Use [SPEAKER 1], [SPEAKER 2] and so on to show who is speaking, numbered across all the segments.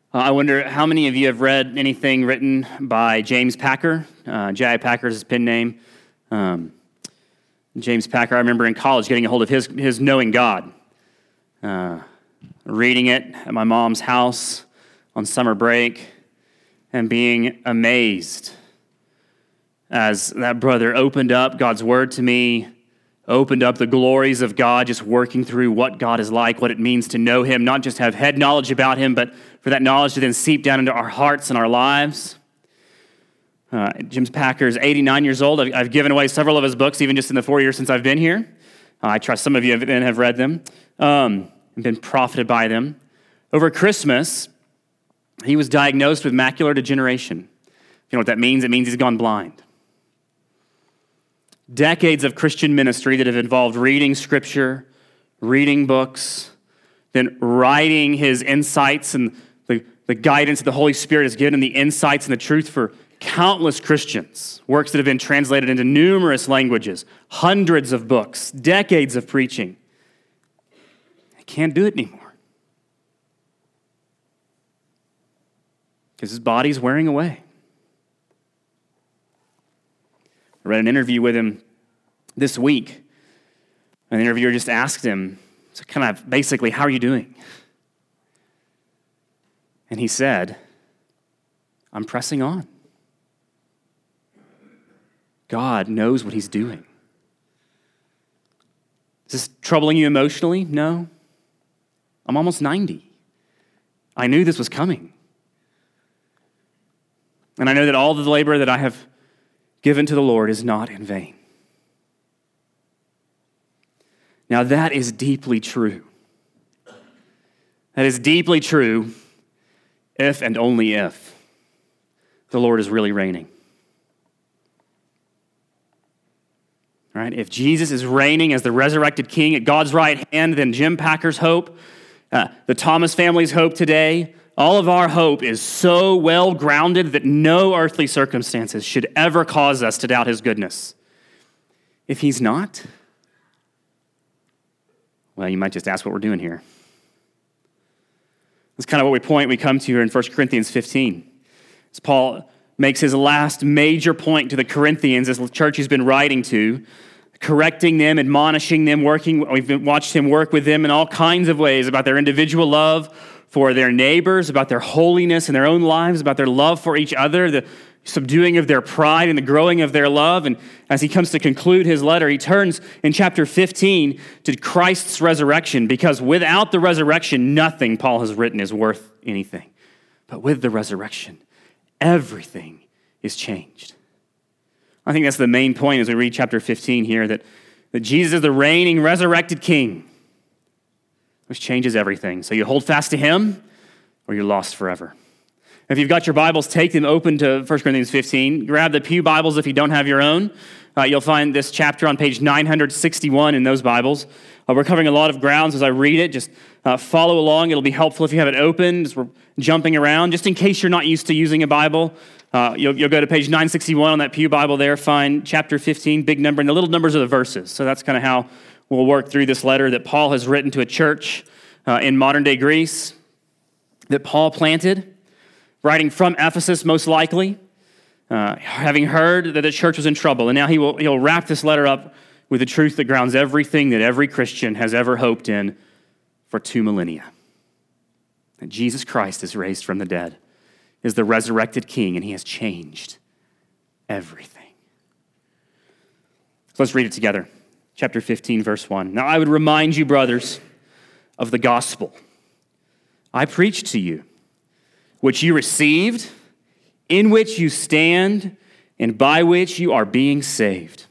[SPEAKER 1] I wonder how many of you have read anything written by James Packer. J.I. Packer is his pen name. James Packer, I remember in college getting a hold of his Knowing God, reading it at my mom's house on summer break and being amazed as that brother opened up God's word to me, opened up the glories of God, just working through what God is like, what it means to know him, not just have head knowledge about him, but for that knowledge to then seep down into our hearts and our lives. James Packer is 89 years old. I've given away several of his books, even just in the 4 years since I've been here. I trust some of you have read them and been profited by them. Over Christmas, he was diagnosed with macular degeneration. You know what that means? It means he's gone blind. Decades of Christian ministry that have involved reading scripture, reading books, then writing his insights and the guidance that the Holy Spirit has given him, the insights and the truth for countless Christians, works that have been translated into numerous languages, hundreds of books, decades of preaching. He can't do it anymore because his body's wearing away. I read an interview with him this week. An interviewer just asked him, so kind of basically, how are you doing? And he said, I'm pressing on. God knows what he's doing. Is this troubling you emotionally? No. I'm almost 90. I knew this was coming. And I know that all the labor that I have given to the Lord is not in vain. Now that is deeply true. That is deeply true if and only if the Lord is really reigning. All right? If Jesus is reigning as the resurrected king at God's right hand, then Jim Packer's hope, the Thomas family's hope today, all of our hope is so well grounded that no earthly circumstances should ever cause us to doubt his goodness. If he's not, well, you might just ask what we're doing here. That's kind of what we come to here in 1 Corinthians 15. As Paul makes his last major point to the Corinthians, as the church he's been writing to, correcting them, admonishing them, we've watched him work with them in all kinds of ways about their individual love for their neighbors, about their holiness in their own lives, about their love for each other, the subduing of their pride and the growing of their love. And as he comes to conclude his letter, he turns in chapter 15 to Christ's resurrection, because without the resurrection, nothing Paul has written is worth anything. But with the resurrection, everything is changed. I think that's the main point as we read chapter 15 here, that Jesus is the reigning, resurrected king, which changes everything. So you hold fast to him, or you're lost forever. If you've got your Bibles, take them open to 1 Corinthians 15. Grab the Pew Bibles if you don't have your own. You'll find this chapter on page 961 in those Bibles. We're covering a lot of grounds as I read it. Just follow along. It'll be helpful if you have it open as we're jumping around. Just in case you're not used to using a Bible, you'll go to page 961 on that Pew Bible there, find chapter 15, big number, and the little numbers are the verses. So that's kind of how we'll work through this letter that Paul has written to a church in modern-day Greece that Paul planted, writing from Ephesus most likely, having heard that the church was in trouble. And now he'll wrap this letter up with the truth that grounds everything that every Christian has ever hoped in for 2 millennia. That Jesus Christ is raised from the dead, is the resurrected king, and he has changed everything. So let's read it together. Chapter 15, verse 1. Now I would remind you, brothers, of the gospel I preached to you, which you received, in which you stand, and by which you are being saved,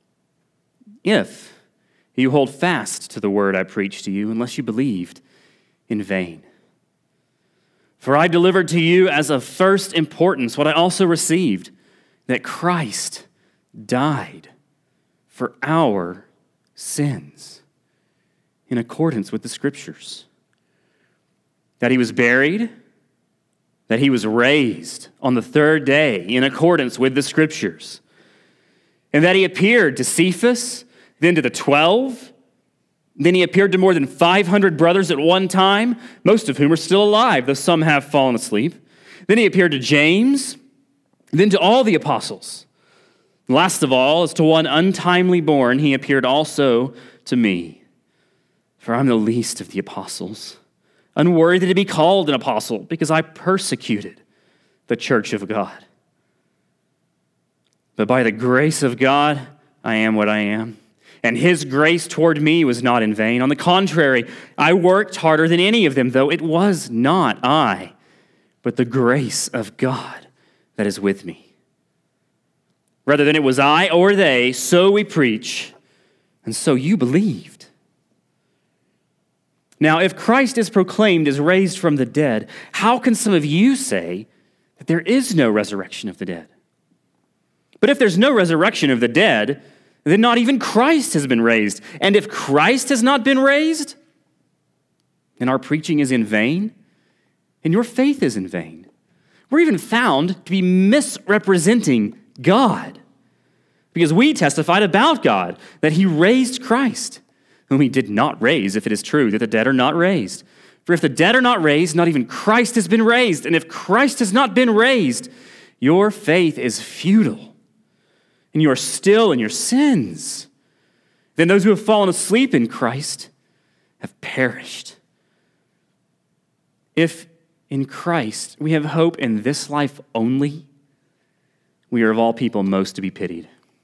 [SPEAKER 1] if you hold fast to the word I preached to you, unless you believed in vain. For I delivered to you as of first importance what I also received, that Christ died for our sins in accordance with the Scriptures, that he was buried, that he was raised on the third day in accordance with the Scriptures, and that he appeared to Cephas, then to the 12, Then he appeared to more than 500 brothers at one time, most of whom are still alive, though some have fallen asleep. Then he appeared to James, then to all the apostles. Last of all, as to one untimely born, he appeared also to me. For I'm the least of the apostles, unworthy to be called an apostle, because I persecuted the church of God. But by the grace of God, I am what I am. And his grace toward me was not in vain. On the contrary, I worked harder than any of them, though it was not I, but the grace of God that is with me. Rather than it was I or they, so we preach, and so you believed. Now, if Christ is proclaimed as raised from the dead, how can some of you say that there is no resurrection of the dead? But if there's no resurrection of the dead, then not even Christ has been raised. And if Christ has not been raised, then our preaching is in vain, and your faith is in vain. We're even found to be misrepresenting God, because we testified about God, that he raised Christ, whom he did not raise, if it is true that the dead are not raised. For if the dead are not raised, not even Christ has been raised. And if Christ has not been raised, your faith is futile, and you are still in your sins. Then those who have fallen asleep in Christ have perished. If in Christ we have hope in this life only, we are of all people most to be pitied.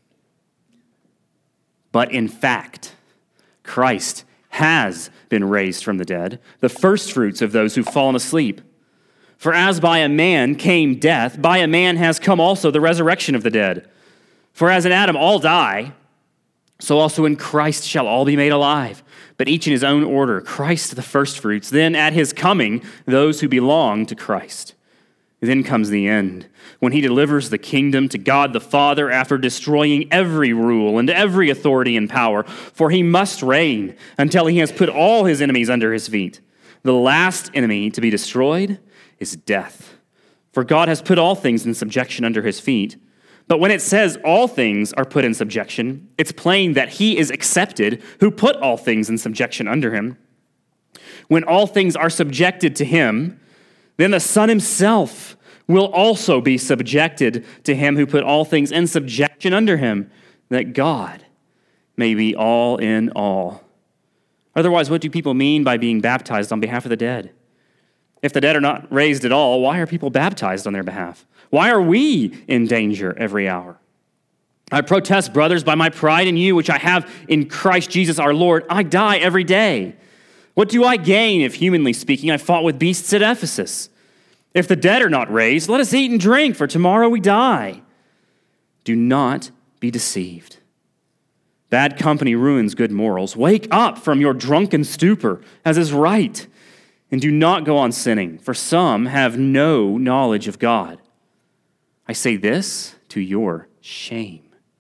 [SPEAKER 1] But in fact, Christ has been raised from the dead, the firstfruits of those who've fallen asleep. For as by a man came death, by a man has come also the resurrection of the dead. For as in Adam all die, so also in Christ shall all be made alive, but each in his own order, Christ the firstfruits, then at his coming, those who belong to Christ. Then comes the end, when he delivers the kingdom to God the Father after destroying every rule and every authority and power, for he must reign until he has put all his enemies under his feet. The last enemy to be destroyed is death. For God has put all things in subjection under his feet. But when it says all things are put in subjection, it's plain that he is accepted who put all things in subjection under him. When all things are subjected to him, then the Son himself will also be subjected to him who put all things in subjection under him, that God may be all in all. Otherwise, what do people mean by being baptized on behalf of the dead? If the dead are not raised at all, why are people baptized on their behalf? Why are we in danger every hour? I protest, brothers, by my pride in you, which I have in Christ Jesus our Lord, I die every day. What do I gain if, humanly speaking, I fought with beasts at Ephesus? If the dead are not raised, let us eat and drink, for tomorrow we die. Do not be deceived. Bad company ruins good morals. Wake up from your drunken stupor, as is right, and do not go on sinning, for some have no knowledge of God. I say this to your shame.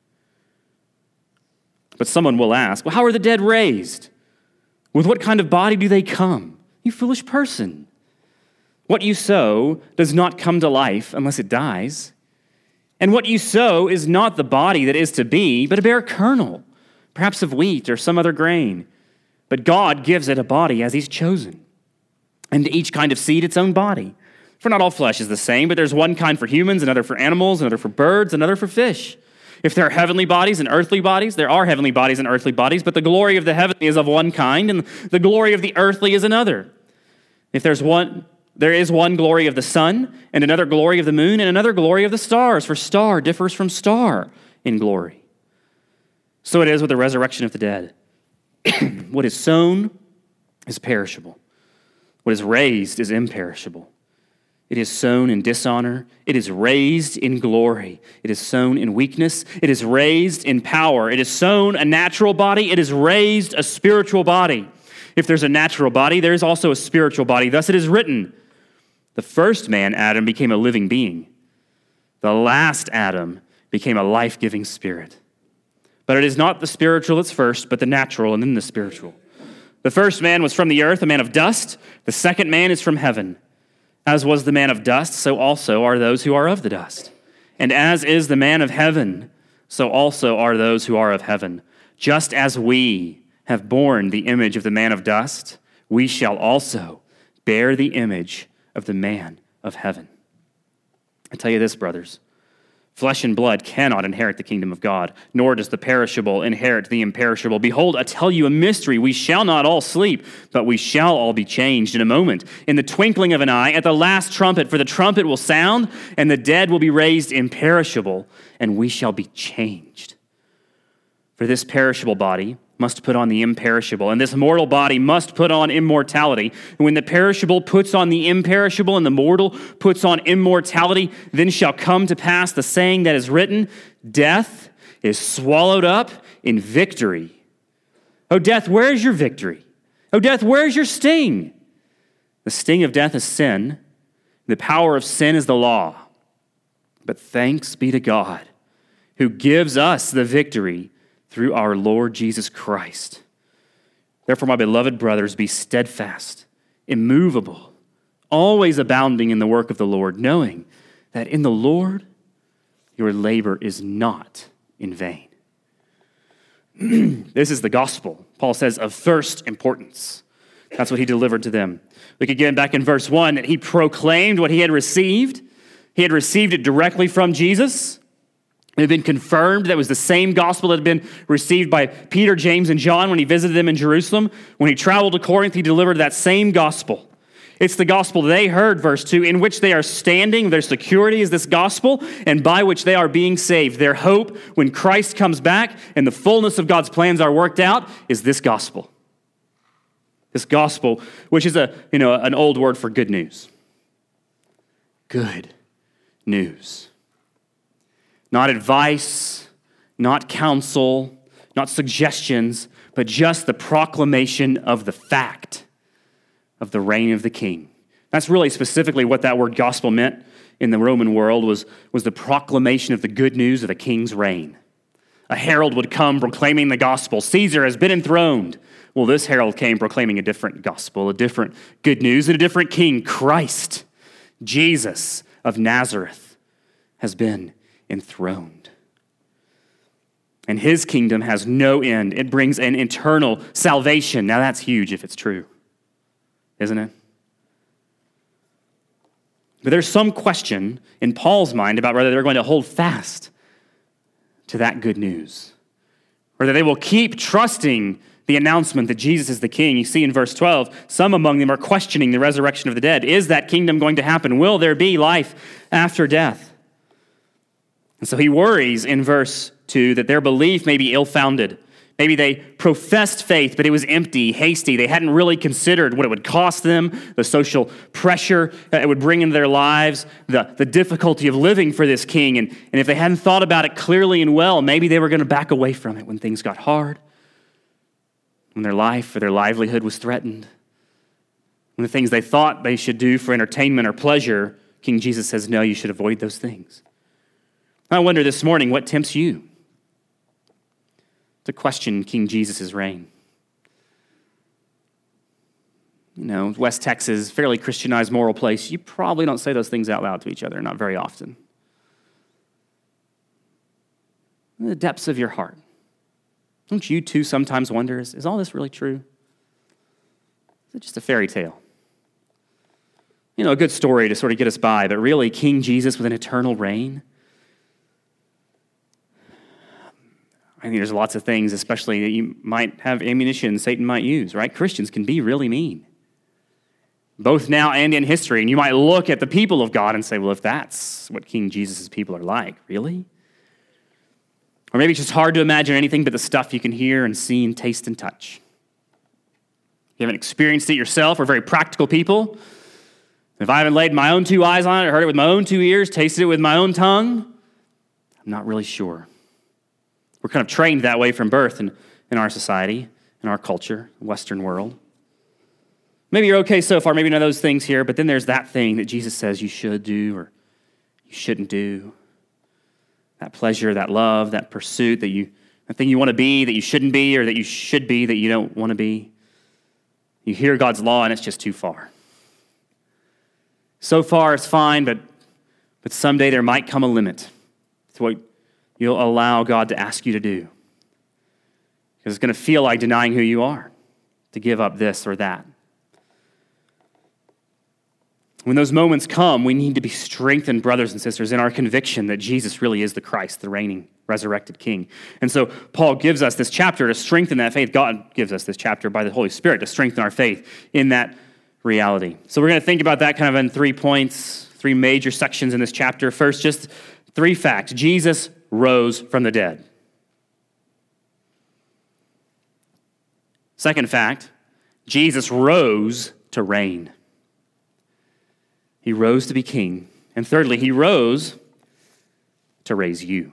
[SPEAKER 1] But someone will ask, well, how are the dead raised? With what kind of body do they come? You foolish person. What you sow does not come to life unless it dies. And what you sow is not the body that is to be, but a bare kernel, perhaps of wheat or some other grain. But God gives it a body as he's chosen, and to each kind of seed its own body. For not all flesh is the same, but there's one kind for humans, another for animals, another for birds, another for fish. If there are heavenly bodies and earthly bodies, there are heavenly bodies and earthly bodies, but the glory of the heavenly is of one kind, and the glory of the earthly is another. If there is one glory of the sun, and another glory of the moon, and another glory of the stars, for star differs from star in glory. So it is with the resurrection of the dead. What is sown is perishable. What is raised is imperishable. It is sown in dishonor. It is raised in glory. It is sown in weakness. It is raised in power. It is sown a natural body. It is raised a spiritual body. If there's a natural body, there is also a spiritual body. Thus it is written, the first man, Adam, became a living being. The last Adam became a life-giving spirit. But it is not the spiritual that's first, but the natural and then the spiritual. The first man was from the earth, a man of dust. The second man is from heaven. As was the man of dust, so also are those who are of the dust. And as is the man of heaven, so also are those who are of heaven. Just as we have borne the image of the man of dust, we shall also bear the image of the man of heaven. I tell you this, brothers, flesh and blood cannot inherit the kingdom of God, nor does the perishable inherit the imperishable. Behold, I tell you a mystery. We shall not all sleep, but we shall all be changed in a moment, in the twinkling of an eye, at the last trumpet. For the trumpet will sound, and the dead will be raised imperishable, and we shall be changed. For this perishable body must put on the imperishable, and this mortal body must put on immortality. And when the perishable puts on the imperishable, and the mortal puts on immortality, then shall come to pass the saying that is written, death is swallowed up in victory. O death, where is your victory? O death, where is your sting? The sting of death is sin. The power of sin is the law. But thanks be to God, who gives us the victory through our Lord Jesus Christ. Therefore, my beloved brothers, be steadfast, immovable, always abounding in the work of the Lord, knowing that in the Lord your labor is not in vain. This is the gospel, Paul says, of first importance. That's what he delivered to them. Look again back in verse 1, that he proclaimed what he had received. He had received it directly from Jesus. It had been confirmed that it was the same gospel that had been received by Peter, James, and John when he visited them in Jerusalem. When he traveled to Corinth, he delivered that same gospel. It's the gospel they heard, verse 2, in which they are standing. Their security is this gospel, and by which they are being saved. Their hope, when Christ comes back and the fullness of God's plans are worked out, is this gospel. This gospel, which is an old word for good news. Good news. Not advice, not counsel, not suggestions, but just the proclamation of the fact of the reign of the king. That's really specifically what that word gospel meant in the Roman world, was the proclamation of the good news of a king's reign. A herald would come proclaiming the gospel. Caesar has been enthroned. Well, this herald came proclaiming a different gospel, a different good news, and a different king. Christ, Jesus of Nazareth, has been enthroned. And his kingdom has no end. It brings an eternal salvation. Now that's huge if it's true, isn't it? But there's some question in Paul's mind about whether they're going to hold fast to that good news, whether they will keep trusting the announcement that Jesus is the king. You see in verse 12, some among them are questioning the resurrection of the dead. Is that kingdom going to happen? Will there be life after death? And so he worries in verse 2 that their belief may be ill-founded. Maybe they professed faith, but it was empty, hasty. They hadn't really considered what it would cost them, the social pressure that it would bring into their lives, the difficulty of living for this king. And if they hadn't thought about it clearly and well, maybe they were going to back away from it when things got hard, when their life or their livelihood was threatened, when the things they thought they should do for entertainment or pleasure, King Jesus says, no, you should avoid those things. I wonder this morning, what tempts you to question King Jesus' reign? You know, West Texas, fairly Christianized, moral place. You probably don't say those things out loud to each other, not very often. In the depths of your heart, don't you too sometimes wonder, is all this really true? Is it just a fairy tale? You know, a good story to sort of get us by, but really King Jesus with an eternal reign? I think there's lots of things, especially that you might have ammunition Satan might use, right? Christians can be really mean, both now and in history. And you might look at the people of God and say, well, if that's what King Jesus' people are like, really? Or maybe it's just hard to imagine anything but the stuff you can hear and see and taste and touch. You haven't experienced it yourself. We're very practical people. If I haven't laid my own two eyes on it, heard it with my own two ears, tasted it with my own tongue, I'm not really sure. We're kind of trained that way from birth in our society, in our culture, Western world. Maybe you're okay so far, maybe none of those things here, but then there's that thing that Jesus says you should do or you shouldn't do. That pleasure, that love, that pursuit, that thing you want to be, that you shouldn't be, or that you should be, that you don't want to be. You hear God's law and it's just too far. So far it's fine, but someday there might come a limit to what you'll allow God to ask you to do. Because it's going to feel like denying who you are, to give up this or that. When those moments come, we need to be strengthened, brothers and sisters, in our conviction that Jesus really is the Christ, the reigning, resurrected King. And so Paul gives us this chapter to strengthen that faith. God gives us this chapter by the Holy Spirit to strengthen our faith in that reality. So we're going to think about that kind of in 3 points, 3 major sections in this chapter. First, just 3 facts. Jesus rose from the dead. Second fact, Jesus rose to reign. He rose to be king. And thirdly, he rose to raise you,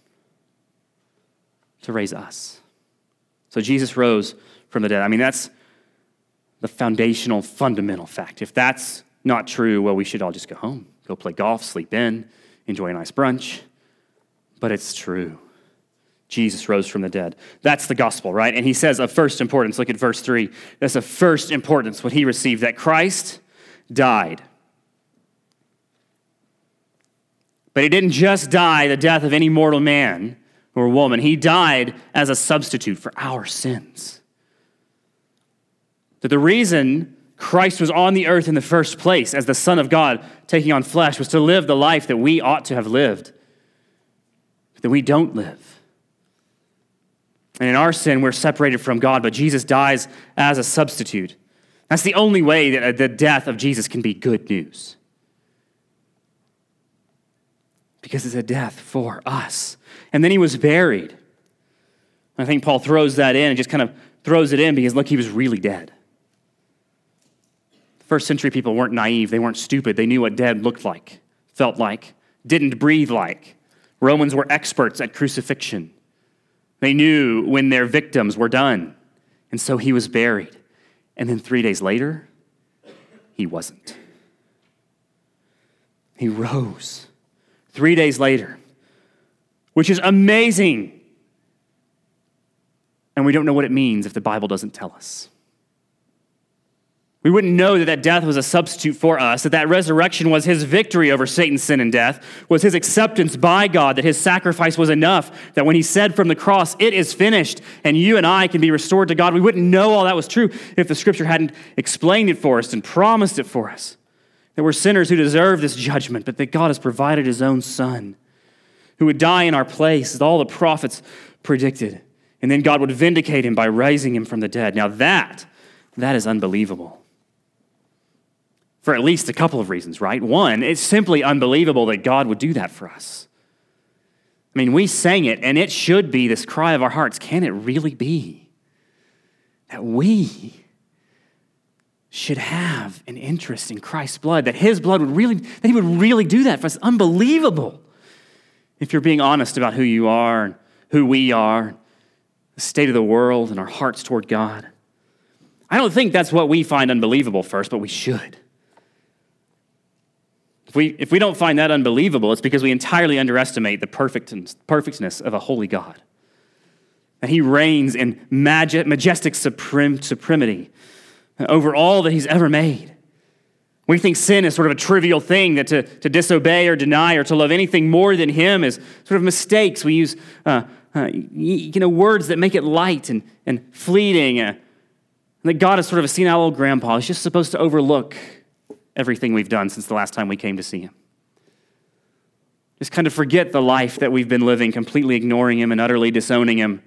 [SPEAKER 1] to raise us. So Jesus rose from the dead. I mean, that's the foundational, fundamental fact. If that's not true, well, we should all just go home, go play golf, sleep in, enjoy a nice brunch. But it's true. Jesus rose from the dead. That's the gospel, right? And he says of first importance, look at verse 3. That's of first importance, what he received, that Christ died. But he didn't just die the death of any mortal man or woman. He died as a substitute for our sins. That the reason Christ was on the earth in the first place as the Son of God taking on flesh was to live the life that we ought to have lived, that we don't live. And in our sin, we're separated from God, but Jesus dies as a substitute. That's the only way that the death of Jesus can be good news. Because it's a death for us. And then he was buried. I think Paul throws that in and just kind of throws it in because, look, he was really dead. First century people weren't naive. They weren't stupid. They knew what dead looked like, felt like, didn't breathe like. Romans were experts at crucifixion. They knew when their victims were done. And so he was buried. And then 3 days later, he wasn't. He rose 3 days later, which is amazing. And we don't know what it means if the Bible doesn't tell us. We wouldn't know that death was a substitute for us, that resurrection was his victory over Satan's sin and death, was his acceptance by God, that his sacrifice was enough, that when he said from the cross, it is finished, and you and I can be restored to God. We wouldn't know all that was true if the scripture hadn't explained it for us and promised it for us. That we're sinners who deserve this judgment, but that God has provided his own Son who would die in our place, as all the prophets predicted. And then God would vindicate him by raising him from the dead. Now that is unbelievable. For at least a couple of reasons, right? One, it's simply unbelievable that God would do that for us. I mean, we sang it, and it should be this cry of our hearts. Can it really be that we should have an interest in Christ's blood, that his blood that he would really do that for us? Unbelievable. If you're being honest about who you are and who we are, the state of the world and our hearts toward God. I don't think that's what we find unbelievable first, but we should. If we don't find that unbelievable, it's because we entirely underestimate the perfectness of a holy God. That he reigns in majestic supremacy over all that he's ever made. We think sin is sort of a trivial thing, that to disobey or deny or to love anything more than him is sort of mistakes. We use words that make it light and fleeting. That God is sort of a senile old grandpa. He's just supposed to overlook everything we've done since the last time we came to see him. Just kind of forget the life that we've been living, completely ignoring him and utterly disowning him.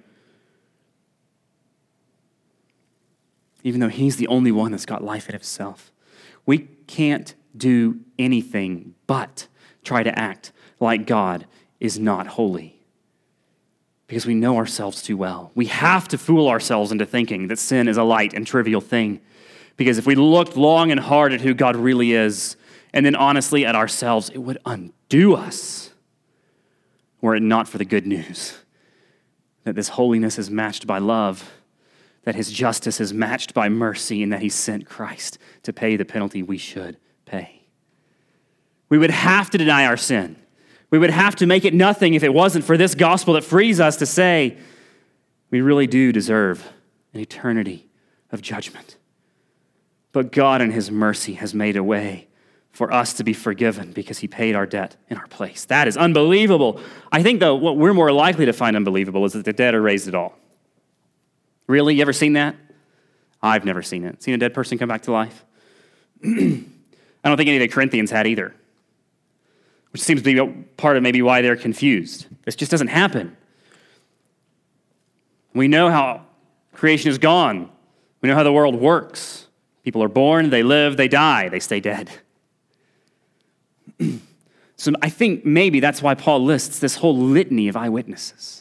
[SPEAKER 1] Even though he's the only one that's got life in himself. We can't do anything but try to act like God is not holy. Because we know ourselves too well. We have to fool ourselves into thinking that sin is a light and trivial thing. Because if we looked long and hard at who God really is, and then honestly at ourselves, it would undo us, were it not for the good news that this holiness is matched by love, that his justice is matched by mercy, and that he sent Christ to pay the penalty we should pay. We would have to deny our sin. We would have to make it nothing if it wasn't for this gospel that frees us to say, we really do deserve an eternity of judgment. But God in his mercy has made a way for us to be forgiven because he paid our debt in our place. That is unbelievable. I think, though, what we're more likely to find unbelievable is that the dead are raised at all. Really? You ever seen that? I've never seen it. Seen a dead person come back to life? I don't think any of the Corinthians had either, which seems to be part of maybe why they're confused. This just doesn't happen. We know how creation is gone. We know how the world works. People are born, they live, they die, they stay dead. So I think maybe that's why Paul lists this whole litany of eyewitnesses.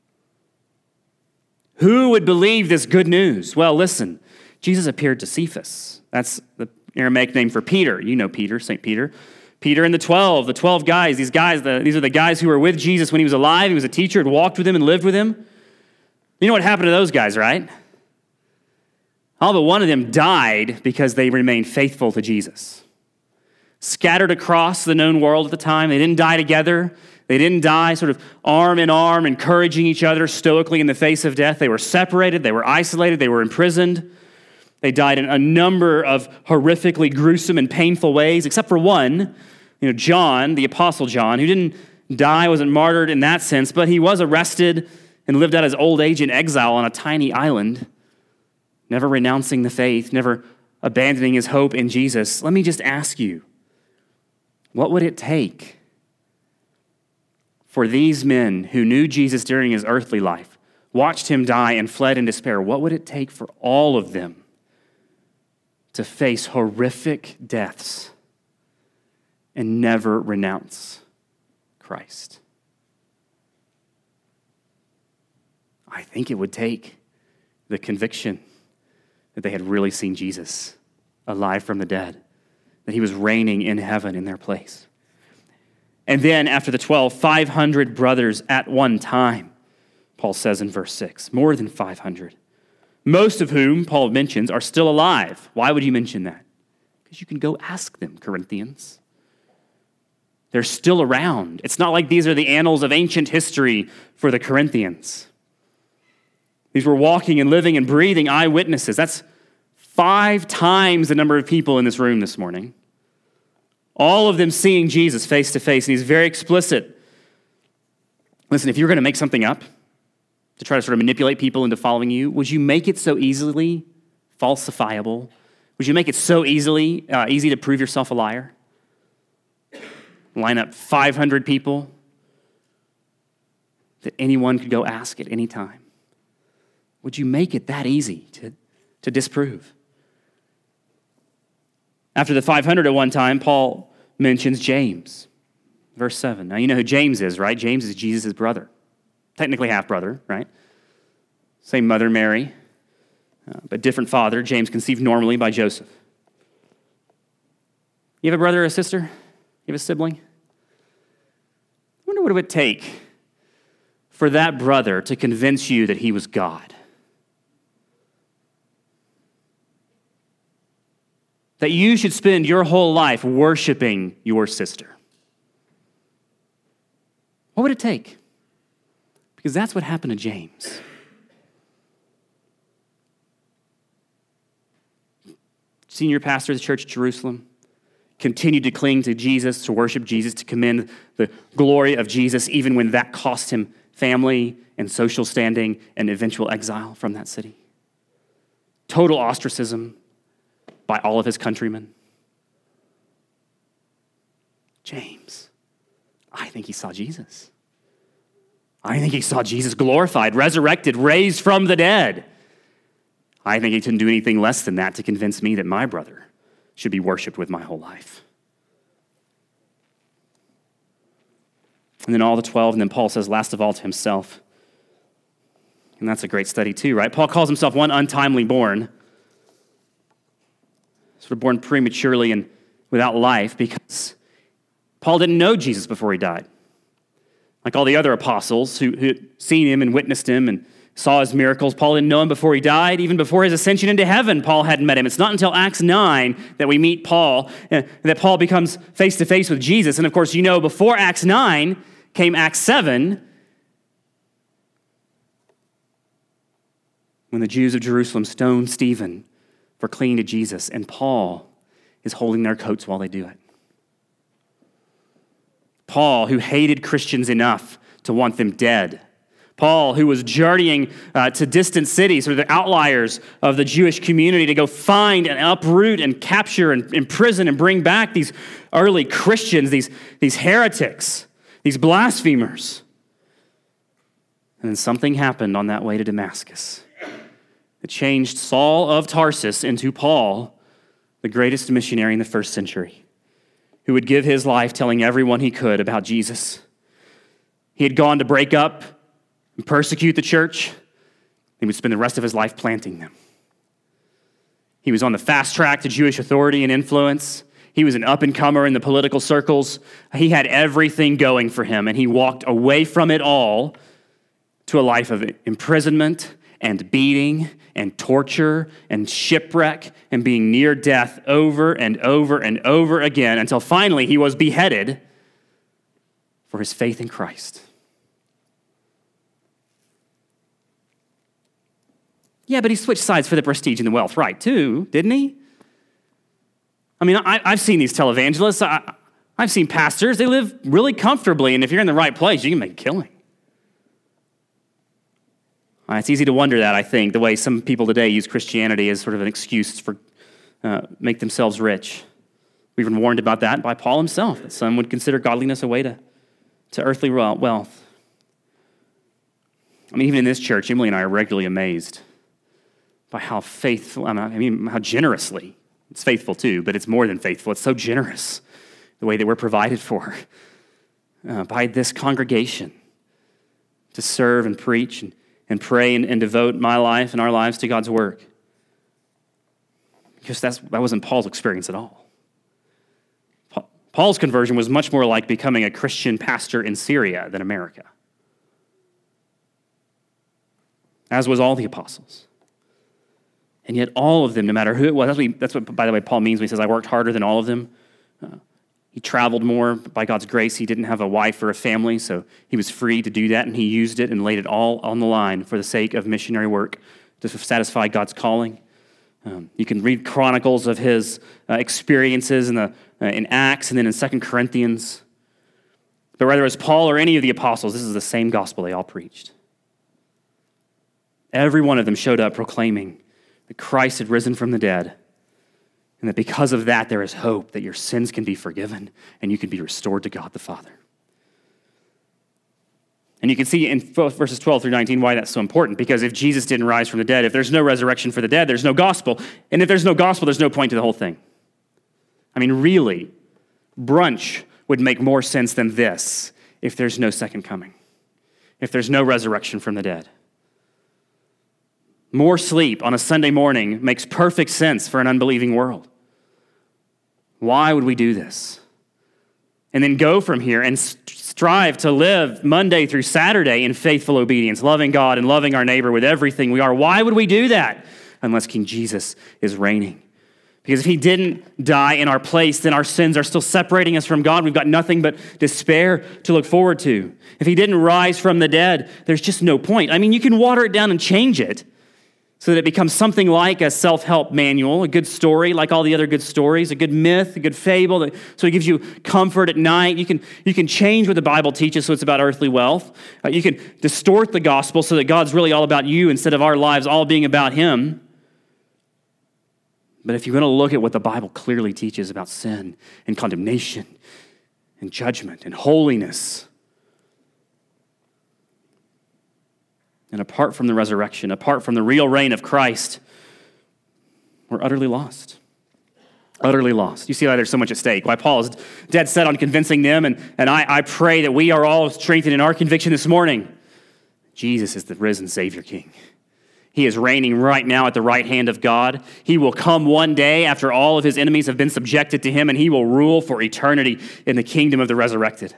[SPEAKER 1] Who would believe this good news? Well, listen, Jesus appeared to Cephas. That's the Aramaic name for Peter. You know Peter, St. Peter. Peter and the 12 guys, these are the guys who were with Jesus when he was alive. He was a teacher, had walked with him and lived with him. You know what happened to those guys, right? All but one of them died because they remained faithful to Jesus. Scattered across the known world at the time. They didn't die together. They didn't die sort of arm in arm, encouraging each other stoically in the face of death. They were separated. They were isolated. They were imprisoned. They died in a number of horrifically gruesome and painful ways, except for one, John, the Apostle John, who didn't die, wasn't martyred in that sense, but he was arrested and lived out his old age in exile on a tiny island, never renouncing the faith, never abandoning his hope in Jesus. Let me just ask you, what would it take for these men who knew Jesus during his earthly life, watched him die and fled in despair? What would it take for all of them to face horrific deaths and never renounce Christ? I think it would take the conviction that they had really seen Jesus alive from the dead, that he was reigning in heaven in their place. And then after the 12, 500 brothers at one time, Paul says in verse 6, more than 500, most of whom, Paul mentions, are still alive. Why would you mention that? Because you can go ask them, Corinthians. They're still around. It's not like these are the annals of ancient history for the Corinthians. These were walking and living and breathing eyewitnesses. That's 5 times the number of people in this room this morning. All of them seeing Jesus face to face, and he's very explicit. Listen, if you were going to make something up to try to sort of manipulate people into following you, would you make it so easily falsifiable? Would you make it so easy to prove yourself a liar? Line up 500 people that anyone could go ask at any time. Would you make it that easy to disprove? After the 500 at one time, Paul mentions James, verse 7. Now, you know who James is, right? James is Jesus' brother. Technically half-brother, right? Same mother, Mary, but different father. James conceived normally by Joseph. You have a brother or a sister? You have a sibling? I wonder what it would take for that brother to convince you that he was God. That you should spend your whole life worshiping your sister. What would it take? Because that's what happened to James. Senior pastor of the church at Jerusalem continued to cling to Jesus, to worship Jesus, to commend the glory of Jesus, even when that cost him family and social standing and eventual exile from that city. Total ostracism by all of his countrymen. James, I think he saw Jesus. I think he saw Jesus glorified, resurrected, raised from the dead. I think he couldn't do anything less than that to convince me that my brother should be worshiped with my whole life. And then all the 12, and then Paul says, last of all, to himself. And that's a great study too, right? Paul calls himself one untimely born, sort of born prematurely and without life, because Paul didn't know Jesus before he died. Like all the other apostles who had seen him and witnessed him and saw his miracles, Paul didn't know him before he died. Even before his ascension into heaven, Paul hadn't met him. It's not until Acts 9 that we meet Paul, that Paul becomes face-to-face with Jesus. And of course, you know, before Acts 9 came Acts 7, when the Jews of Jerusalem stoned Stephen for clinging to Jesus, and Paul is holding their coats while they do it. Paul, who hated Christians enough to want them dead. Paul, who was journeying to distant cities, or the outliers of the Jewish community, to go find and uproot and capture and imprison and bring back these early Christians, these heretics, these blasphemers. And then something happened on that way to Damascus. It changed Saul of Tarsus into Paul, the greatest missionary in the first century, who would give his life telling everyone he could about Jesus. He had gone to break up and persecute the church. He would spend the rest of his life planting them. He was on the fast track to Jewish authority and influence. He was an up-and-comer in the political circles. He had everything going for him, and he walked away from it all to a life of imprisonment and beating and torture and shipwreck and being near death over and over and over again until finally he was beheaded for his faith in Christ. Yeah, but he switched sides for the prestige and the wealth, right, too, didn't he? I mean, I've seen these televangelists. I've seen pastors. They live really comfortably, and if you're in the right place, you can make a killing. It's easy to wonder that, I think, the way some people today use Christianity as sort of an excuse for make themselves rich. We've been warned about that by Paul himself, that some would consider godliness a way to earthly wealth. I mean, even in this church, Emily and I are regularly amazed by how faithful, how generously, it's faithful too, but it's more than faithful. It's so generous, the way that we're provided for by this congregation to serve and preach and pray and devote my life and our lives to God's work. Because that wasn't Paul's experience at all. Paul's conversion was much more like becoming a Christian pastor in Syria than America, as was all the apostles. And yet all of them, no matter who it was, that's what, by the way, Paul means when he says, I worked harder than all of them. He traveled more. By God's grace, he didn't have a wife or a family, so he was free to do that, and he used it and laid it all on the line for the sake of missionary work to satisfy God's calling. You can read chronicles of his experiences in Acts and then in 2 Corinthians. But whether it was Paul or any of the apostles, this is the same gospel they all preached. Every one of them showed up proclaiming that Christ had risen from the dead, and that because of that, there is hope that your sins can be forgiven and you can be restored to God the Father. And you can see in verses 12 through 19 why that's so important, because if Jesus didn't rise from the dead, if there's no resurrection for the dead, there's no gospel. And if there's no gospel, there's no point to the whole thing. I mean, really, brunch would make more sense than this if there's no second coming, if there's no resurrection from the dead. More sleep on a Sunday morning makes perfect sense for an unbelieving world. Why would we do this? And then go from here and strive to live Monday through Saturday in faithful obedience, loving God and loving our neighbor with everything we are. Why would we do that unless King Jesus is reigning? Because if he didn't die in our place, then our sins are still separating us from God. We've got nothing but despair to look forward to. If he didn't rise from the dead, there's just no point. I mean, you can water it down and change it so that it becomes something like a self-help manual, a good story like all the other good stories, a good myth, a good fable, so it gives you comfort at night. You can change what the Bible teaches so it's about earthly wealth. You can distort the gospel so that God's really all about you instead of our lives all being about him. But if you're going to look at what the Bible clearly teaches about sin and condemnation and judgment and holiness, and apart from the resurrection, apart from the real reign of Christ, we're utterly lost. Utterly lost. You see why there's so much at stake, why Paul is dead set on convincing them, and I pray that we are all strengthened in our conviction this morning. Jesus is the risen Savior King. He is reigning right now at the right hand of God. He will come one day after all of his enemies have been subjected to him, and he will rule for eternity in the kingdom of the resurrected.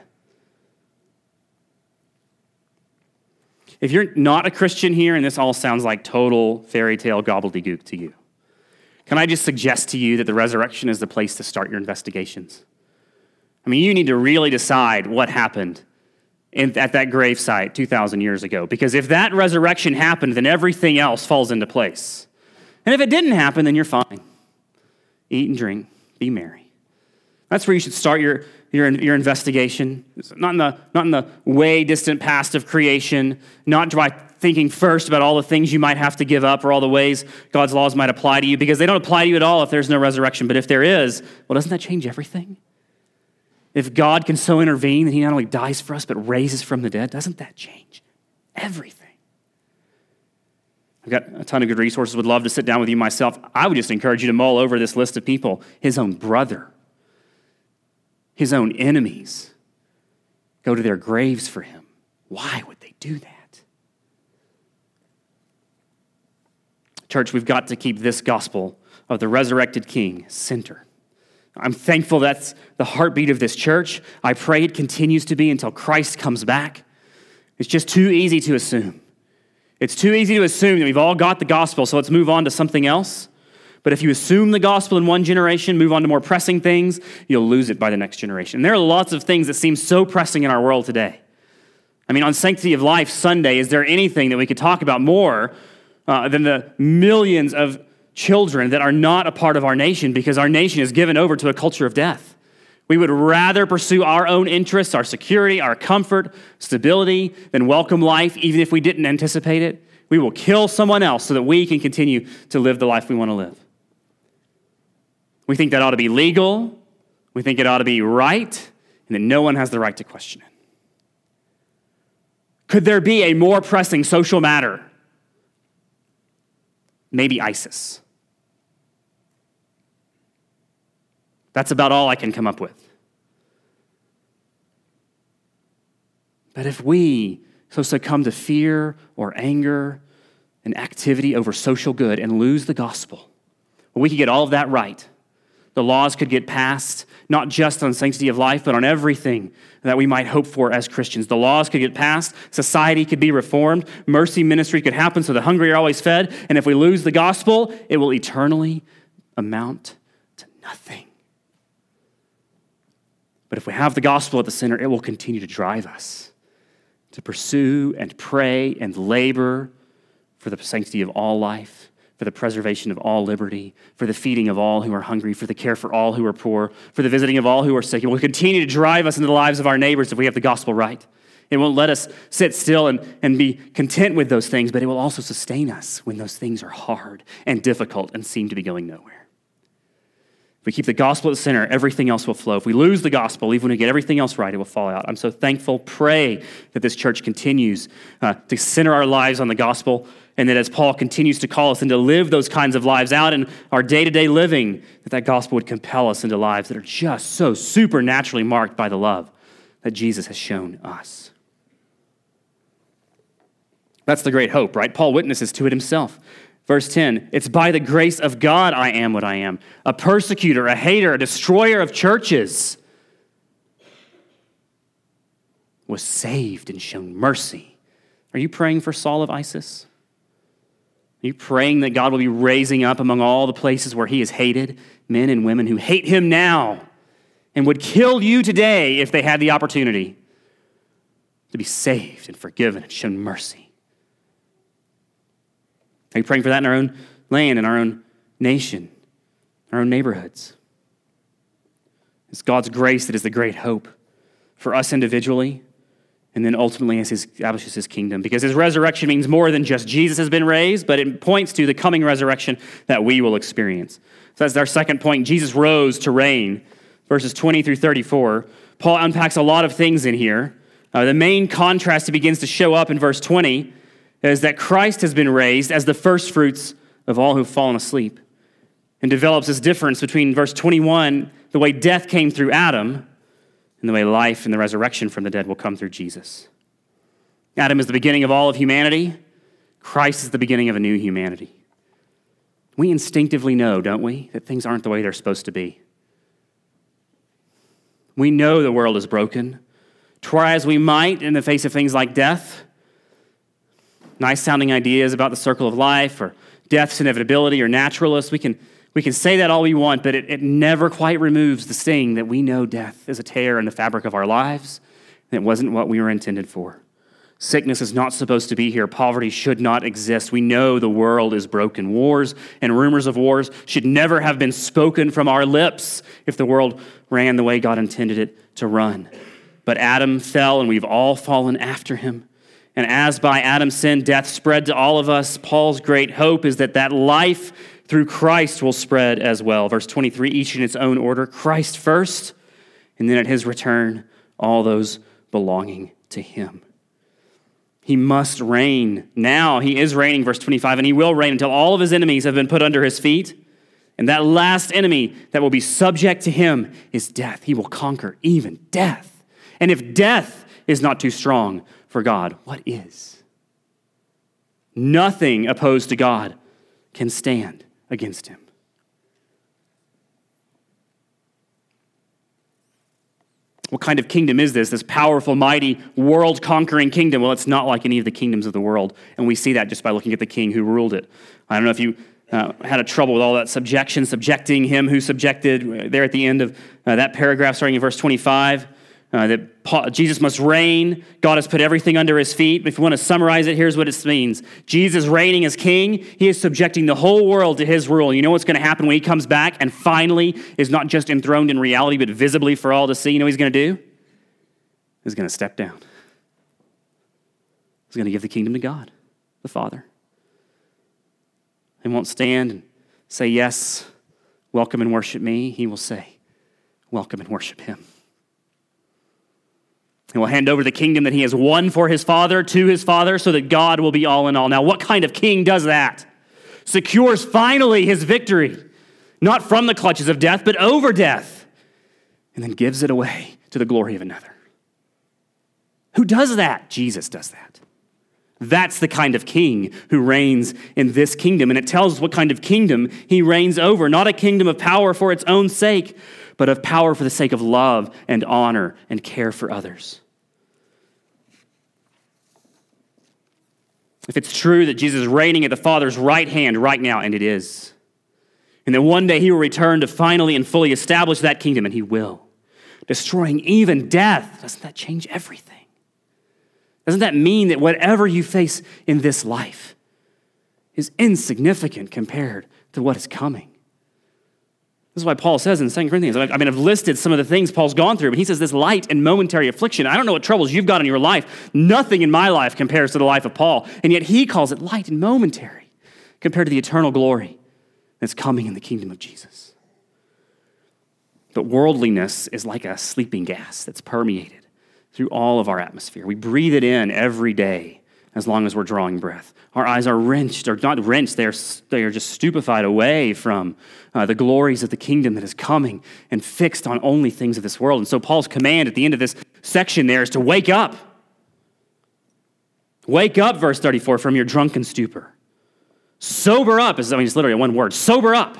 [SPEAKER 1] If you're not a Christian here, and this all sounds like total fairy tale gobbledygook to you, can I just suggest to you that the resurrection is the place to start your investigations? I mean, you need to really decide what happened at that gravesite 2,000 years ago, because if that resurrection happened, then everything else falls into place. And if it didn't happen, then you're fine. Eat and drink, be merry. That's where you should start your investigation. Not in the way distant past of creation, not by thinking first about all the things you might have to give up or all the ways God's laws might apply to you, because they don't apply to you at all if there's no resurrection. But if there is, well, doesn't that change everything? If God can so intervene that he not only dies for us but raises from the dead, doesn't that change everything? I've got a ton of good resources. Would love to sit down with you myself. I would just encourage you to mull over this list of people. His own brother, his own enemies, go to their graves for him. Why would they do that? Church, we've got to keep this gospel of the resurrected King center. I'm thankful that's the heartbeat of this church. I pray it continues to be until Christ comes back. It's just too easy to assume. It's too easy to assume that we've all got the gospel, so let's move on to something else. But if you assume the gospel in one generation, move on to more pressing things, you'll lose it by the next generation. And there are lots of things that seem so pressing in our world today. I mean, on Sanctity of Life Sunday, is there anything that we could talk about more than the millions of children that are not a part of our nation because our nation is given over to a culture of death? We would rather pursue our own interests, our security, our comfort, stability, than welcome life, even if we didn't anticipate it. We will kill someone else so that we can continue to live the life we want to live. We think that ought to be legal. We think it ought to be right, and that no one has the right to question it. Could there be a more pressing social matter? Maybe ISIS. That's about all I can come up with. But if we so succumb to fear or anger and activity over social good and lose the gospel, well, we could get all of that right. The laws could get passed, not just on sanctity of life, but on everything that we might hope for as Christians. The laws could get passed, society could be reformed, mercy ministry could happen so the hungry are always fed, and if we lose the gospel, it will eternally amount to nothing. But if we have the gospel at the center, it will continue to drive us to pursue and pray and labor for the sanctity of all life, for the preservation of all liberty, for the feeding of all who are hungry, for the care for all who are poor, for the visiting of all who are sick. It will continue to drive us into the lives of our neighbors if we have the gospel right. It won't let us sit still and be content with those things, but it will also sustain us when those things are hard and difficult and seem to be going nowhere. If we keep the gospel at the center, everything else will flow. If we lose the gospel, even when we get everything else right, it will fall out. I'm so thankful. Pray that this church continues to center our lives on the gospel, and that as Paul continues to call us and to live those kinds of lives out in our day-to-day living, that gospel would compel us into lives that are just so supernaturally marked by the love that Jesus has shown us. That's the great hope, right? Paul witnesses to it himself. Verse 10, it's by the grace of God I am what I am. A persecutor, a hater, a destroyer of churches, was saved and shown mercy. Are you praying for Saul of ISIS? Are you praying that God will be raising up among all the places where he is hated, men and women who hate him now and would kill you today if they had the opportunity to be saved and forgiven and shown mercy? Are you praying for that in our own land, in our own nation, our own neighborhoods? It's God's grace that is the great hope for us individually, and then ultimately as he establishes his kingdom. Because his resurrection means more than just Jesus has been raised, but it points to the coming resurrection that we will experience. So that's our second point. Jesus rose to reign. Verses 20 through 34. Paul unpacks a lot of things in here. The main contrast that begins to show up in verse 20 is that Christ has been raised as the first fruits of all who've fallen asleep, and develops this difference between verse 21, the way death came through Adam, and the way life and the resurrection from the dead will come through Jesus. Adam is the beginning of all of humanity. Christ is the beginning of a new humanity. We instinctively know, don't we, that things aren't the way they're supposed to be. We know the world is broken. Try as we might in the face of things like death, nice-sounding ideas about the circle of life or death's inevitability or naturalists. We can say that all we want, but it never quite removes the sting that we know death is a tear in the fabric of our lives, and it wasn't what we were intended for. Sickness is not supposed to be here. Poverty should not exist. We know the world is broken. Wars and rumors of wars should never have been spoken from our lips if the world ran the way God intended it to run. But Adam fell, and we've all fallen after him. And as by Adam's sin, death spread to all of us, Paul's great hope is that life through Christ will spread as well. Verse 23, each in its own order, Christ first, and then at his return, all those belonging to him. He must reign. Now he is reigning, verse 25, and he will reign until all of his enemies have been put under his feet. And that last enemy that will be subject to him is death. He will conquer even death. And if death is not too strong for God, what is? Nothing opposed to God can stand against him. What kind of kingdom is this powerful, mighty, world-conquering kingdom? Well, it's not like any of the kingdoms of the world, and we see that just by looking at the king who ruled it. I don't know if you had a trouble with all that subjecting him who subjected, there at the end of that paragraph, starting in verse 25, that Jesus must reign. God has put everything under his feet. If you want to summarize it, here's what it means. Jesus reigning as king, he is subjecting the whole world to his rule. You know what's going to happen when he comes back and finally is not just enthroned in reality, but visibly for all to see? You know what he's going to do? He's going to step down. He's going to give the kingdom to God, the Father. He won't stand and say, yes, welcome and worship me. He will say, welcome and worship him. He will hand over the kingdom that he has won for his Father to his Father so that God will be all in all. Now, what kind of king does that? Secures finally his victory, not from the clutches of death, but over death, and then gives it away to the glory of another. Who does that? Jesus does that. That's the kind of king who reigns in this kingdom, and it tells us what kind of kingdom he reigns over, not a kingdom of power for its own sake, but of power for the sake of love and honor and care for others. If it's true that Jesus is reigning at the Father's right hand right now, and it is, and then one day he will return to finally and fully establish that kingdom, and he will, destroying even death, doesn't that change everything? Doesn't that mean that whatever you face in this life is insignificant compared to what is coming? This is why Paul says in 2 Corinthians, I've listed some of the things Paul's gone through, but he says this light and momentary affliction. I don't know what troubles you've got in your life. Nothing in my life compares to the life of Paul. And yet he calls it light and momentary compared to the eternal glory that's coming in the kingdom of Jesus. But worldliness is like a sleeping gas that's permeated through all of our atmosphere. We breathe it in every day as long as we're drawing breath. Our eyes are wrenched, or not wrenched, they are just stupefied away from the glories of the kingdom that is coming and fixed on only things of this world. And so Paul's command at the end of this section there is to wake up. Wake up, verse 34, from your drunken stupor. Sober up, it's literally one word, sober up,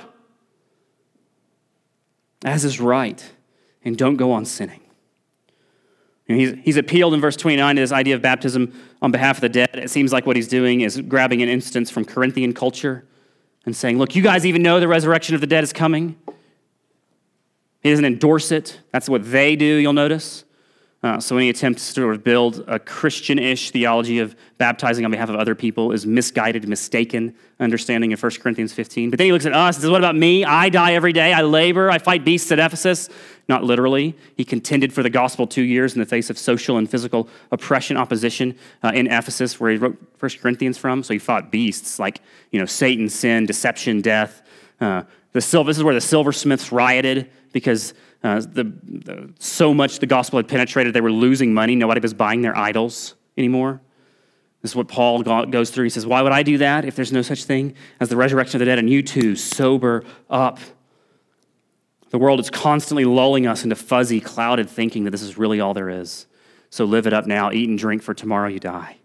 [SPEAKER 1] as is right, and don't go on sinning. And he's appealed in verse 29 to this idea of baptism on behalf of the dead. It seems like what he's doing is grabbing an instance from Corinthian culture and saying, look, you guys even know the resurrection of the dead is coming. He doesn't endorse it. That's what they do, you'll notice. So any attempt to sort of build a Christian-ish theology of baptizing on behalf of other people is misguided, mistaken understanding of 1 Corinthians 15. But then he looks at us and says, what about me? I die every day. I labor. I fight beasts at Ephesus. Not literally. He contended for the gospel 2 years in the face of social and physical oppression, opposition in Ephesus, where he wrote 1 Corinthians from. So he fought beasts like, Satan, sin, deception, death. This is where the silversmiths rioted because so much the gospel had penetrated, they were losing money. Nobody was buying their idols anymore. This is what Paul goes through. He says, why would I do that if there's no such thing as the resurrection of the dead? And you too, sober up. The world is constantly lulling us into fuzzy, clouded thinking that this is really all there is. So live it up now, eat and drink, for tomorrow you die.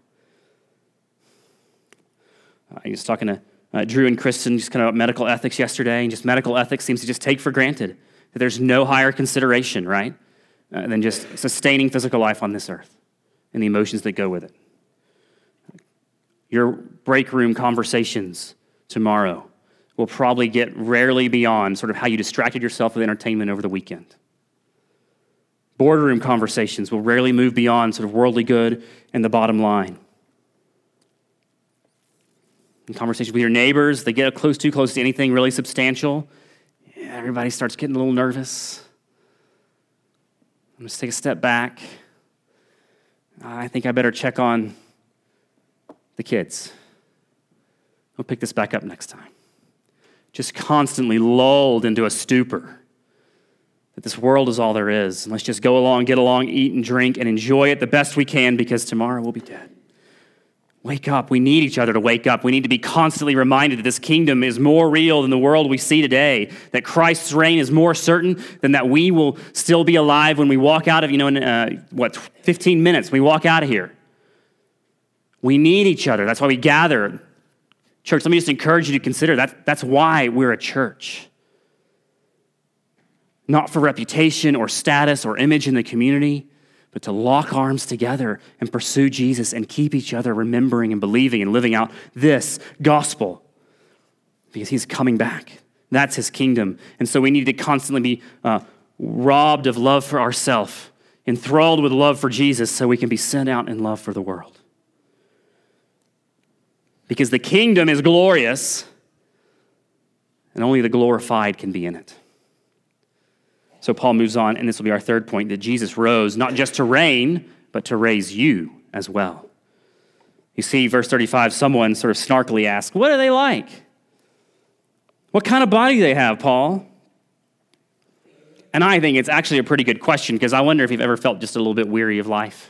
[SPEAKER 1] I was talking to Drew and Kristen just kind of about medical ethics yesterday, and just medical ethics seems to just take for granted that there's no higher consideration, right, than just sustaining physical life on this earth and the emotions that go with it. Your break room conversations tomorrow will probably get rarely beyond sort of how you distracted yourself with entertainment over the weekend. Boardroom conversations will rarely move beyond sort of worldly good and the bottom line. In conversations with your neighbors, they get too close to anything really substantial. Yeah, everybody starts getting a little nervous. I'm going to take a step back. I think I better check on the kids. We'll pick this back up next time. Just constantly lulled into a stupor that this world is all there is. And let's just go along, get along, eat and drink, and enjoy it the best we can because tomorrow we'll be dead. Wake up. We need each other to wake up. We need to be constantly reminded that this kingdom is more real than the world we see today, that Christ's reign is more certain than that we will still be alive when we walk out of, in 15 minutes, we walk out of here. We need each other. That's why we gather. Church, let me just encourage you to consider that's why we're a church. Not for reputation or status or image in the community, but to lock arms together and pursue Jesus and keep each other remembering and believing and living out this gospel because he's coming back. That's his kingdom. And so we need to constantly be robbed of love for ourselves, enthralled with love for Jesus so we can be sent out in love for the world. Because the kingdom is glorious and only the glorified can be in it. So Paul moves on, and this will be our third point, that Jesus rose not just to reign, but to raise you as well. You see, verse 35, someone sort of snarkily asks, what are they like? What kind of body do they have, Paul? And I think it's actually a pretty good question, because I wonder if you've ever felt just a little bit weary of life.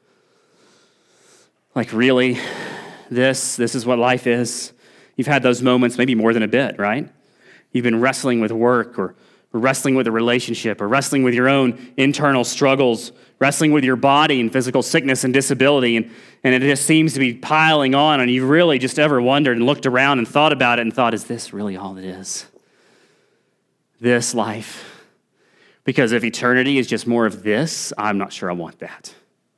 [SPEAKER 1] Like, really? This is what life is? You've had those moments, maybe more than a bit, right? You've been wrestling with work or wrestling with a relationship, or wrestling with your own internal struggles, wrestling with your body and physical sickness and disability, and it just seems to be piling on, and you've really just ever wondered and looked around and thought about it and thought, is this really all it is? This life? Because if eternity is just more of this, I'm not sure I want that.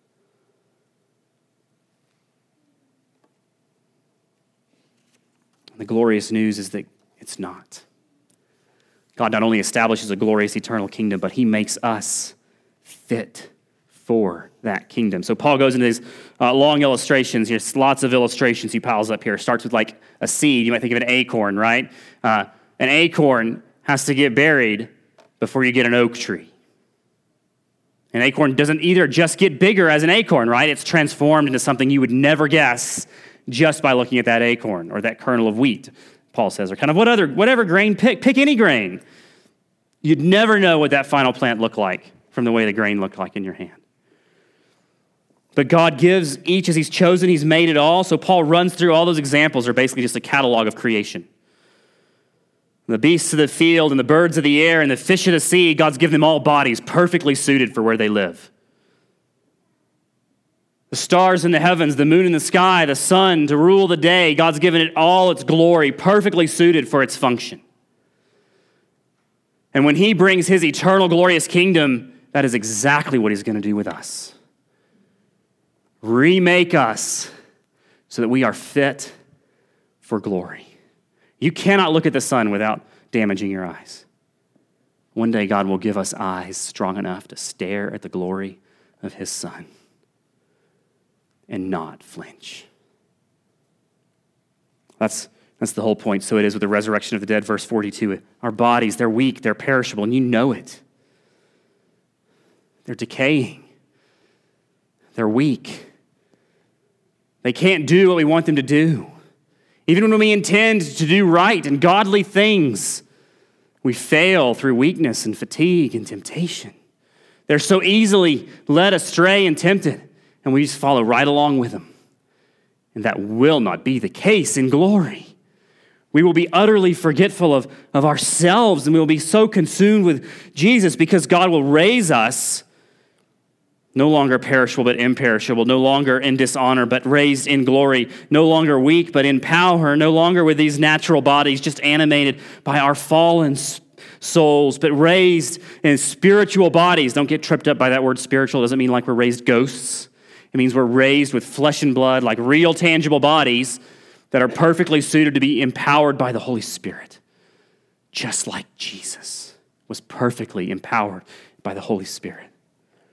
[SPEAKER 1] The glorious news is that it's not. God not only establishes a glorious eternal kingdom, but he makes us fit for that kingdom. So Paul goes into these long illustrations. There's lots of illustrations he piles up here. Starts with like a seed. You might think of an acorn, right? An acorn has to get buried before you get an oak tree. An acorn doesn't either just get bigger as an acorn, right? It's transformed into something you would never guess just by looking at that acorn or that kernel of wheat, Paul says, or kind of whatever grain, pick any grain. You'd never know what that final plant looked like from the way the grain looked like in your hand. But God gives each as he's chosen, he's made it all. So Paul runs through all those examples are basically just a catalog of creation. The beasts of the field and the birds of the air and the fish of the sea, God's given them all bodies perfectly suited for where they live. The stars in the heavens, the moon in the sky, the sun to rule the day, God's given it all its glory, perfectly suited for its function. And when he brings his eternal glorious kingdom, that is exactly what he's going to do with us. Remake us so that we are fit for glory. You cannot look at the sun without damaging your eyes. One day God will give us eyes strong enough to stare at the glory of his Son and not flinch. That's the whole point. So it is with the resurrection of the dead, verse 42. Our bodies, they're weak, they're perishable, and you know it. They're decaying. They're weak. They can't do what we want them to do. Even when we intend to do right and godly things, we fail through weakness and fatigue and temptation. They're so easily led astray and tempted, and we just follow right along with them. And that will not be the case in glory. We will be utterly forgetful of ourselves, and we will be so consumed with Jesus because God will raise us no longer perishable but imperishable, no longer in dishonor but raised in glory, no longer weak but in power, no longer with these natural bodies just animated by our fallen souls, but raised in spiritual bodies. Don't get tripped up by that word spiritual. It doesn't mean like we're raised ghosts. It means we're raised with flesh and blood, like real tangible bodies that are perfectly suited to be empowered by the Holy Spirit, just like Jesus was perfectly empowered by the Holy Spirit.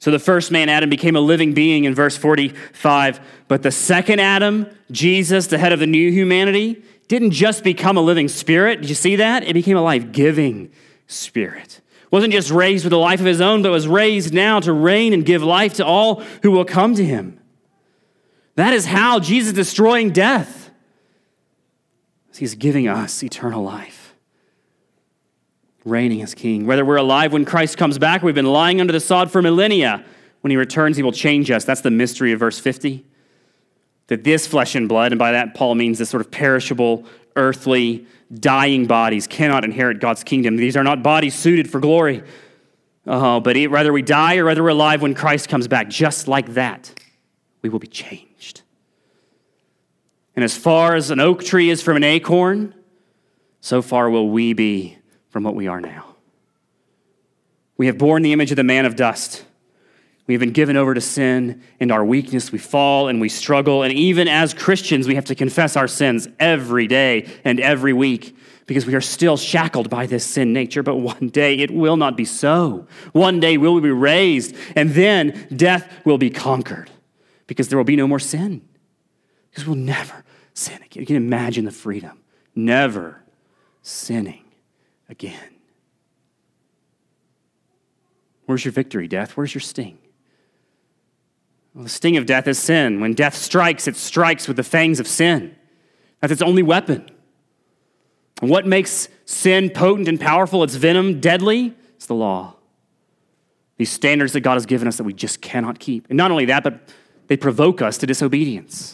[SPEAKER 1] So the first man, Adam, became a living being in verse 45. But the second Adam, Jesus, the head of the new humanity, didn't just become a living spirit. Did you see that? It became a life-giving spirit. Wasn't just raised with a life of his own, but was raised now to reign and give life to all who will come to him. That is how Jesus is destroying death. He's giving us eternal life, reigning as king. Whether we're alive when Christ comes back, we've been lying under the sod for millennia. When he returns, he will change us. That's the mystery of verse 50. That this flesh and blood, and by that Paul means this sort of perishable, earthly, dying bodies cannot inherit God's kingdom. These are not bodies suited for glory. But whether we die or whether we're alive when Christ comes back, just like that, we will be changed. And as far as an oak tree is from an acorn, so far will we be from what we are now. We have borne the image of the man of dust. We have been given over to sin, and our weakness, we fall and we struggle. And even as Christians, we have to confess our sins every day and every week because we are still shackled by this sin nature. But one day it will not be so. One day we will be raised, and then death will be conquered because there will be no more sin. Because we'll never sin again. You can imagine the freedom. Never sinning again. Where's your victory, death? Where's your sting? Well, the sting of death is sin. When death strikes, it strikes with the fangs of sin. That's its only weapon. And what makes sin potent and powerful, its venom deadly? It's the law. These standards that God has given us that we just cannot keep. And not only that, but they provoke us to disobedience.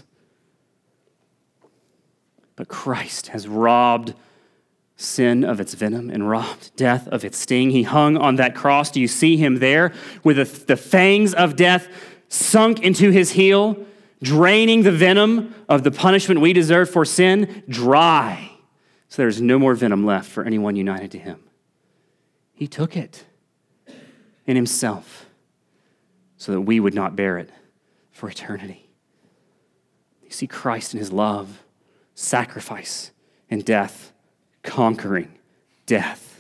[SPEAKER 1] But Christ has robbed sin of its venom and robbed death of its sting. He hung on that cross. Do you see him there with the fangs of death sunk into his heel, draining the venom of the punishment we deserve for sin dry, so there's no more venom left for anyone united to him. He took it in himself so that we would not bear it for eternity. You see Christ in his love, sacrifice, and death, conquering death.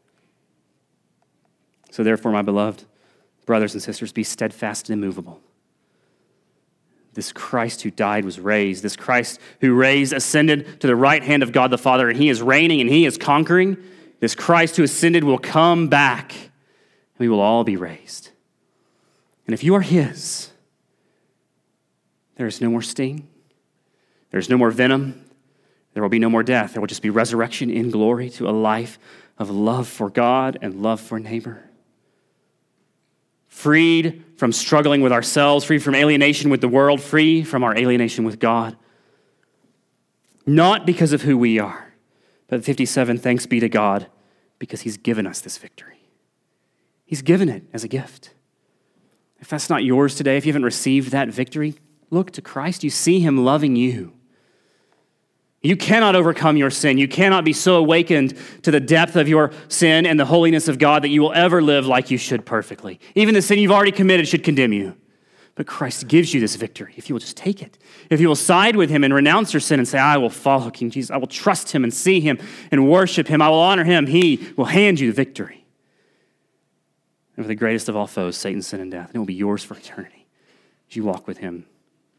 [SPEAKER 1] So therefore, my beloved brothers and sisters, be steadfast and immovable. This Christ who died was raised. This Christ who raised ascended to the right hand of God the Father, and he is reigning and he is conquering. This Christ who ascended will come back, and we will all be raised. And if you are his, there is no more sting. There is no more venom. There will be no more death. There will just be resurrection in glory to a life of love for God and love for neighbor. Freed from struggling with ourselves, free from alienation with the world, free from our alienation with God. Not because of who we are, but 57, thanks be to God, because he's given us this victory. He's given it as a gift. If that's not yours today, if you haven't received that victory, look to Christ. You see him loving you. You cannot overcome your sin. You cannot be so awakened to the depth of your sin and the holiness of God that you will ever live like you should perfectly. Even the sin you've already committed should condemn you. But Christ gives you this victory if you will just take it. If you will side with him and renounce your sin and say, I will follow King Jesus. I will trust him and see him and worship him. I will honor him. He will hand you the victory over the greatest of all foes, Satan, sin, and death. And it will be yours for eternity as you walk with him.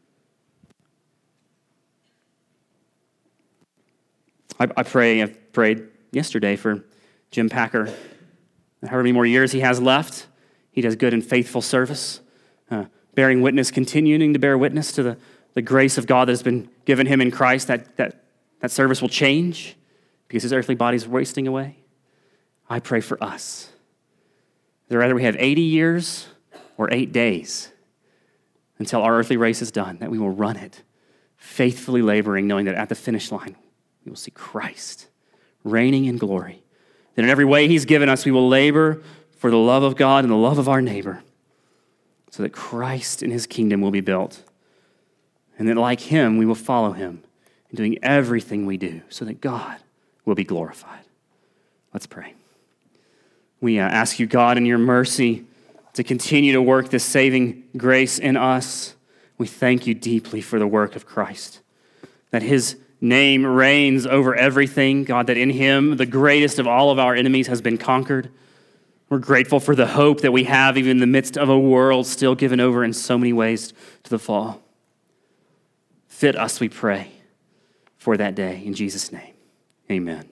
[SPEAKER 1] I prayed yesterday for Jim Packer. However many more years he has left, he does good and faithful service, bearing witness, continuing to bear witness to the grace of God that has been given him in Christ. That service will change because his earthly body is wasting away. I pray for us that either we have 80 years or 8 days until our earthly race is done, that we will run it, faithfully laboring, knowing that at the finish line, we will see Christ reigning in glory. That in every way he's given us, we will labor for the love of God and the love of our neighbor so that Christ and his kingdom will be built. And that like him, we will follow him in doing everything we do so that God will be glorified. Let's pray. We ask you, God, in your mercy to continue to work this saving grace in us. We thank you deeply for the work of Christ, that his name reigns over everything, God, that in him the greatest of all of our enemies has been conquered. We're grateful for the hope that we have even in the midst of a world still given over in so many ways to the fall. Fit us, we pray, for that day. In Jesus' name, amen.